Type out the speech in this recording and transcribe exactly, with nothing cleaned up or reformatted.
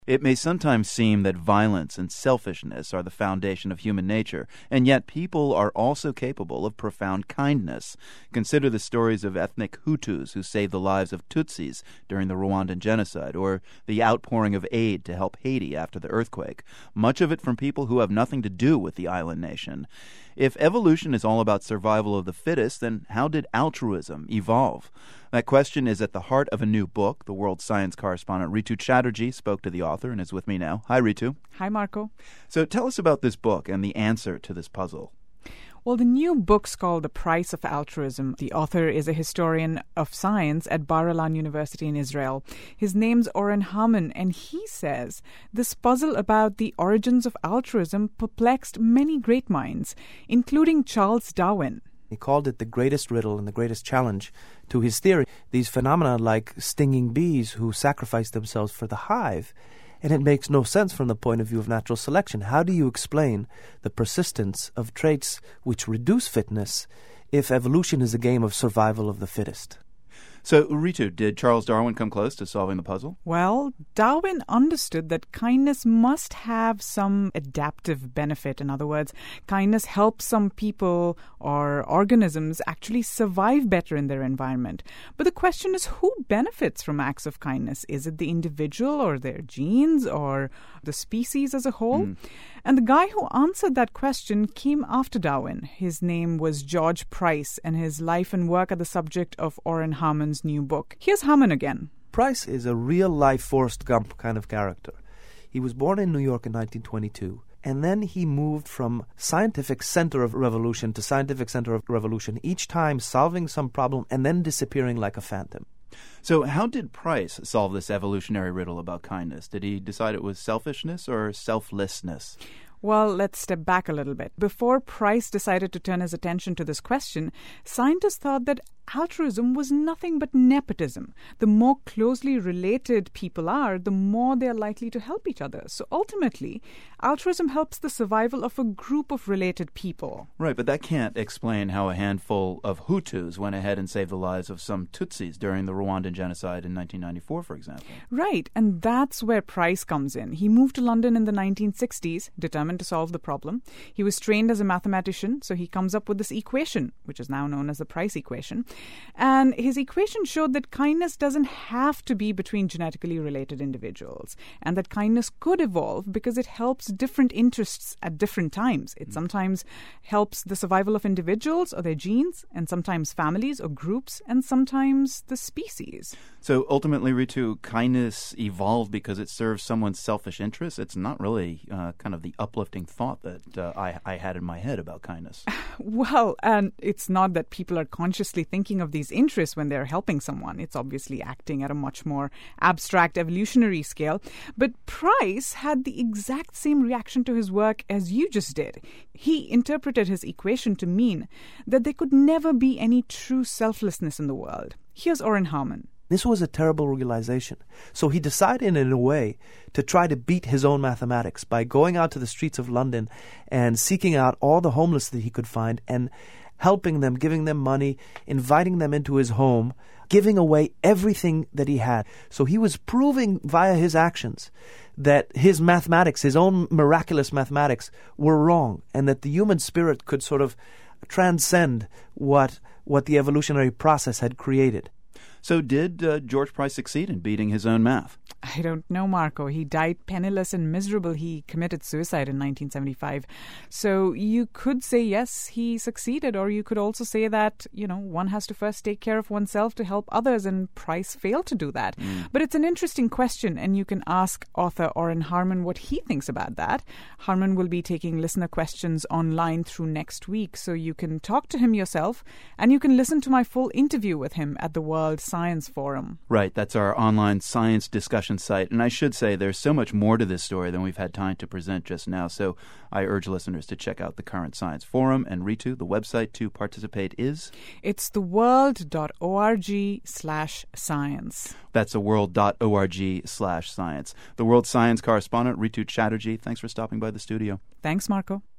It may sometimes seem that violence and selfishness are the foundation of human nature, and yet people are also capable of profound kindness. Consider the stories of ethnic Hutus who saved the lives of Tutsis during the Rwandan genocide, or the outpouring of aid to help Haiti after the earthquake, much of it from people who have nothing to do with the island nation. If evolution is all about survival of the fittest, then how did altruism evolve? That question is at the heart of a new book. The World Science correspondent Ritu Chatterjee spoke to the author and is with me now. Hi, Ritu. Hi, Marco. So tell us about this book and the answer to this puzzle. Well, the new book's called The Price of Altruism. The author is a historian of science at Bar-Ilan University in Israel. His name's Oren Haman, and he says this puzzle about the origins of altruism perplexed many great minds, including Charles Darwin. He called it the greatest riddle and the greatest challenge to his theory. These phenomena like stinging bees who sacrifice themselves for the hive. And it makes no sense from the point of view of natural selection. How do you explain the persistence of traits which reduce fitness if evolution is a game of survival of the fittest? So, Ritu, did Charles Darwin come close to solving the puzzle? Well, Darwin understood that kindness must have some adaptive benefit. In other words, kindness helps some people or organisms actually survive better in their environment. But the question is, who benefits from acts of kindness? Is it the individual or their genes or the species as a whole? Mm. And the guy who answered that question came after Darwin. His name was George Price, and his life and work are the subject of Oren Haman's new book. Here's Haman again. Price is a real-life Forrest Gump kind of character. He was born in New York in nineteen twenty-two, and then he moved from scientific center of revolution to scientific center of revolution, each time solving some problem and then disappearing like a phantom. So how did Price solve this evolutionary riddle about kindness? Did he decide it was selfishness or selflessness? Well, let's step back a little bit. Before Price decided to turn his attention to this question, scientists thought that altruism was nothing but nepotism. The more closely related people are, the more they're likely to help each other. So ultimately, altruism helps the survival of a group of related people. Right, but that can't explain how a handful of Hutus went ahead and saved the lives of some Tutsis during the Rwandan genocide in nineteen ninety-four, for example. Right, and that's where Price comes in. He moved to London in the nineteen sixties, determined to solve the problem. He was trained as a mathematician, so he comes up with this equation, which is now known as the Price equation. And his equation showed that kindness doesn't have to be between genetically related individuals, and that kindness could evolve because it helps different interests at different times. It sometimes helps the survival of individuals or their genes, and sometimes families or groups, and sometimes the species. So ultimately, Ritu, kindness evolved because it serves someone's selfish interests. It's not really uh, kind of the uplifting thought that uh, I, I had in my head about kindness. Well, and it's not that people are consciously thinking of these interests when they're helping someone. It's obviously acting at a much more abstract evolutionary scale. But Price had the exact same reaction to his work as you just did. He interpreted his equation to mean that there could never be any true selflessness in the world. Here's Oren Haman. This was a terrible realization. So he decided in a way to try to beat his own mathematics by going out to the streets of London and seeking out all the homeless that he could find and helping them, giving them money, inviting them into his home, giving away everything that he had. So he was proving via his actions that his mathematics, his own miraculous mathematics, were wrong, and that the human spirit could sort of transcend what what the evolutionary process had created. So did uh, George Price succeed in beating his own math? I don't know, Marco. He died penniless and miserable. He committed suicide in nineteen seventy-five. So you could say, yes, he succeeded, or you could also say that, you know, one has to first take care of oneself to help others, and Price failed to do that. Mm. But it's an interesting question, and you can ask author Oren Haman what he thinks about that. Haman will be taking listener questions online through next week, so you can talk to him yourself, and you can listen to my full interview with him at the World Science Forum. Right, that's our online science discussion site. And I should say there's so much more to this story than we've had time to present just now. So I urge listeners to check out the Current Science Forum. And Ritu, the website to participate is? It's theworld dot org slash science. That's theworld dot org slash science. The World Science correspondent, Ritu Chatterjee, thanks for stopping by the studio. Thanks, Marco.